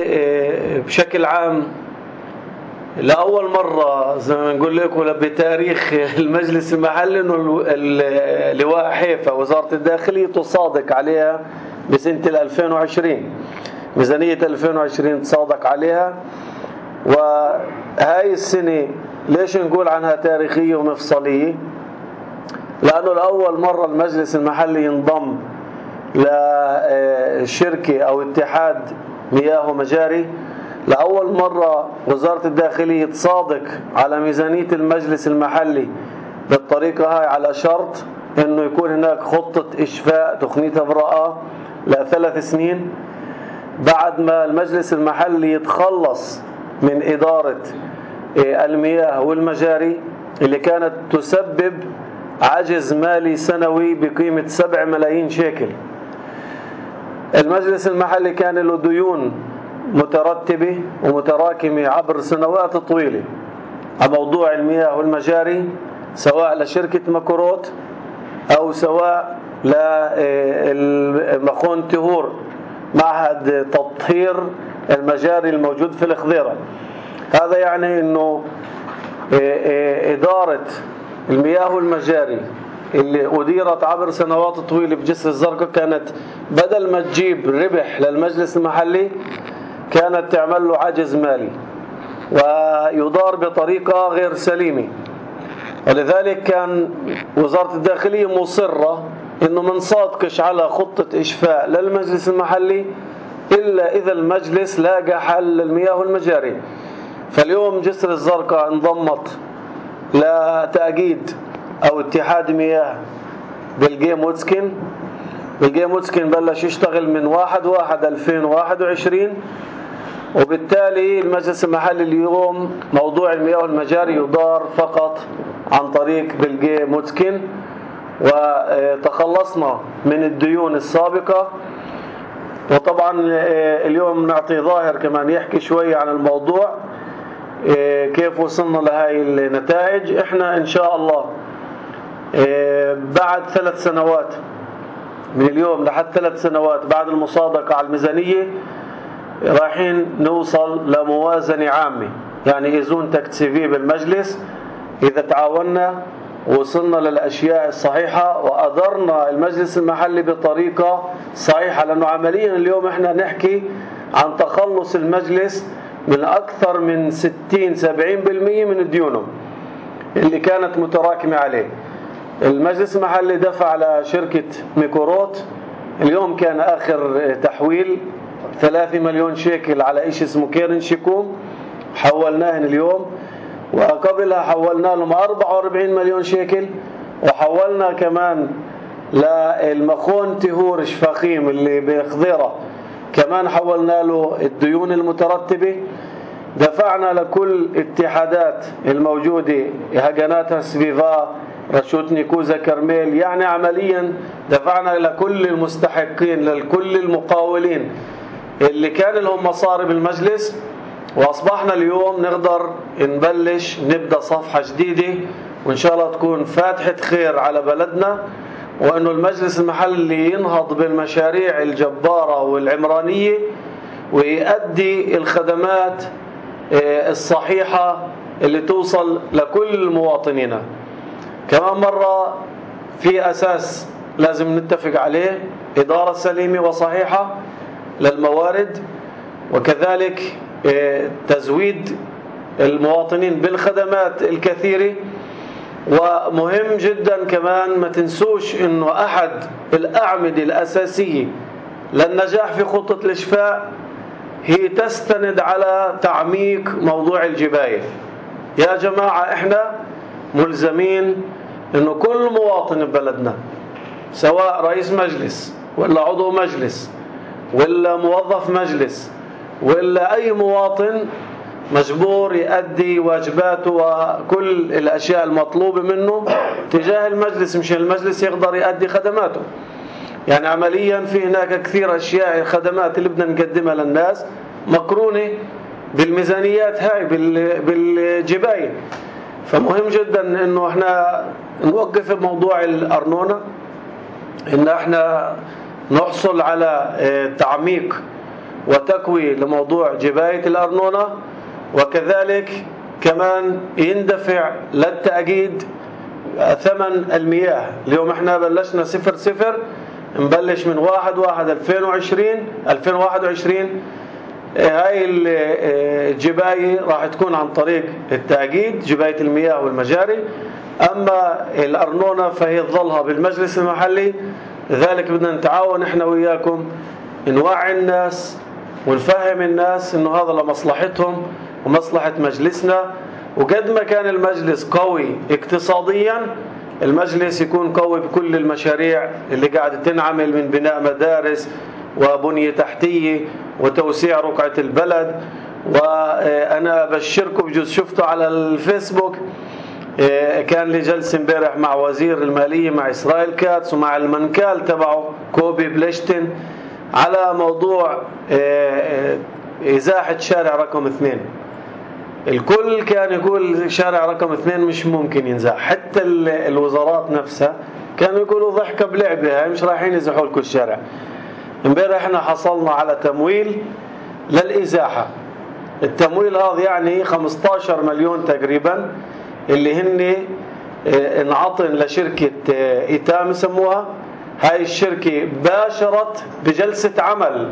بشكل عام لأول مرة زي ما نقول لكم بتاريخ المجلس المحلي إنه لواء حيفا وزارة الداخلية تصادق عليها بسنة 2020. ميزانية 2020 تصادق عليها. وهاي السنة ليش نقول عنها تاريخية ومفصلية؟ لأنه لأول مرة المجلس المحلي ينضم لشركة أو اتحاد مياه ومجاري. لأول مرة وزارة الداخلية تصادق على ميزانية المجلس المحلي بالطريقة هاي على شرط أنه يكون هناك خطة إشفاء تقنيتها برقة ل3 سنين بعد ما المجلس المحلي يتخلص من إدارة المياه والمجاري اللي كانت تسبب عجز مالي سنوي بقيمة 7 ملايين شيكل. المجلس المحلي كان له ديون مترتبة ومتراكمة عبر سنوات طويلة على موضوع المياه والمجاري، سواء لشركة مكروت أو سواء لمخون تهور معهد تطهير المجاري الموجود في الخضيرة. هذا يعني أنه إدارة المياه والمجاري اللي أديرت عبر سنوات طويلة بجسر الزرقاء كانت بدل ما تجيب ربح للمجلس المحلي كانت تعمل له عجز مالي ويدار بطريقة غير سليمة. ولذلك كان وزارة الداخلية مصرة إنه ما نصادقش على خطة إشفاء للمجلس المحلي إلا إذا المجلس لاقى حل للمياه والمجاري. فاليوم جسر الزرقاء انضمت لتأجيد أو اتحاد مياه بالجيم وودسكن. بالجيم وودسكن بلش يشتغل من 1/1/2021، وبالتالي المجلس المحلي اليوم موضوع المياه والمجاري يدار فقط عن طريق بالجيم وودسكن. وتخلصنا من الديون السابقة. وطبعا اليوم نعطي ظاهر كمان يحكي شوية عن الموضوع كيف وصلنا لهاي النتائج. احنا ان شاء الله بعد 3 سنوات من اليوم لحد 3 سنوات بعد المصادقة على الميزانية رايحين نوصل لموازنة عامة، يعني إذون تكتسيفية بالمجلس إذا تعاوننا وصلنا للأشياء الصحيحة وأدرنا المجلس المحلي بطريقة صحيحة. لأنه عمليا اليوم احنا نحكي عن تخلص المجلس من أكثر من 60-70% من ديونه اللي كانت متراكمة عليه. المجلس المحلي دفع لشركة ميكوروت، اليوم كان آخر تحويل 3 مليون شيكل على إيش اسمه كيرن شيكوم، حولناهن اليوم. وقبلها حولنا لهم 44 مليون شيكل. وحولنا كمان للمخون تهور شفاخيم اللي بخضيرة، كمان حولنا له الديون المترتبة. دفعنا لكل اتحادات الموجودة هجناتها سبيفا رشوت نيكوزا كرميل، يعني عمليا دفعنا لكل المستحقين لكل المقاولين اللي كان لهم مصاري بالمجلس. وأصبحنا اليوم نقدر نبلش نبدأ صفحة جديدة وإن شاء الله تكون فاتحة خير على بلدنا، وأنه المجلس المحلي ينهض بالمشاريع الجبارة والعمرانية ويؤدي الخدمات الصحيحة اللي توصل لكل مواطنينا. كمان مرة في أساس لازم نتفق عليه، إدارة سليمة وصحيحة للموارد، وكذلك تزويد المواطنين بالخدمات الكثيرة. ومهم جدا كمان ما تنسوش انه احد الاعمدة الاساسية للنجاح في خطة الاشفاء هي تستند على تعميق موضوع الجباية. يا جماعة احنا ملزمين انه كل مواطن ببلدنا سواء رئيس مجلس ولا عضو مجلس ولا موظف مجلس ولا اي مواطن مجبور يؤدي واجباته وكل الأشياء المطلوبة منه تجاه المجلس مشان المجلس يقدر يؤدي خدماته. يعني عمليا في هناك كثير أشياء خدمات اللي بدنا نقدمها للناس مقرونة بالميزانيات هاي بالجباية. فمهم جدا انه احنا نوقف بموضوع الأرنونة، ان احنا نحصل على تعميق وتكوي لموضوع جباية الأرنونة، وكذلك كمان يندفع للتأكيد ثمن المياه. اليوم احنا بلشنا 0-0، نبلش من 1/1/2021. هاي الجباية راح تكون عن طريق التأكيد، جباية المياه والمجاري. أما الأرنونة فهي تظلها بالمجلس المحلي. لذلك بدنا نتعاون احنا وياكم، نوعي الناس ونفهم الناس انه هذا لمصلحتهم ومصلحة مجلسنا. وقد ما كان المجلس قوي اقتصاديا، المجلس يكون قوي بكل المشاريع اللي قاعدة تنعمل من بناء مدارس وبنية تحتية وتوسيع رقعة البلد. وأنا أبشركم بجوز شفتوا على الفيسبوك، كان لي جلسة امبارح مع وزير المالية مع إسرائيل كاتس ومع المنكال تبعه كوبي بليشتن على موضوع إزاحة شارع رقم 2. الكل كان يقول شارع رقم 2 مش ممكن ينزاح، حتى الوزارات نفسها كانوا يقولوا ضحكة بلعبة، هاي مش رايحين يزحوا لكل الشارع. امبارح احنا حصلنا على تمويل للإزاحة. التمويل هذا يعني 15 مليون تقريبا، اللي هن انعطن لشركة إيتام يسموها. هاي الشركة باشرت بجلسة عمل